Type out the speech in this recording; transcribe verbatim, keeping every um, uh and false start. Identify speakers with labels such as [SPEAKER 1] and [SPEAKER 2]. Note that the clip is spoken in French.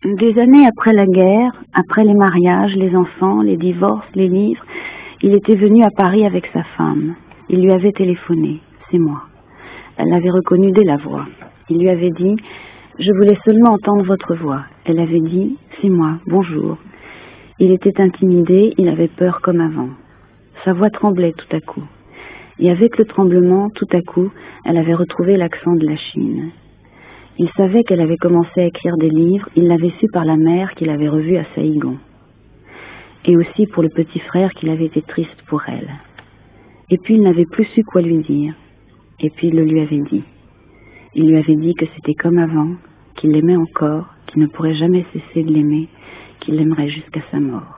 [SPEAKER 1] Des années après la guerre, après les mariages, les enfants, les divorces, les livres, il était venu à Paris avec sa femme. Il lui avait téléphoné. C'est moi. Elle l'avait reconnu dès la voix. Il lui avait dit « Je voulais seulement entendre votre voix ». Elle avait dit « C'est moi, bonjour ». Il était intimidé, il avait peur comme avant. Sa voix tremblait tout à coup. Et avec le tremblement, tout à coup, elle avait retrouvé l'accent de la Chine. Il savait qu'elle avait commencé à écrire des livres, il l'avait su par la mère qu'il avait revue à Saïgon. Et aussi pour le petit frère qu'il avait été triste pour elle. Et puis il n'avait plus su quoi lui dire. Et puis il le lui avait dit. Il lui avait dit que c'était comme avant, qu'il l'aimait encore, qu'il ne pourrait jamais cesser de l'aimer, qu'il l'aimerait jusqu'à sa mort.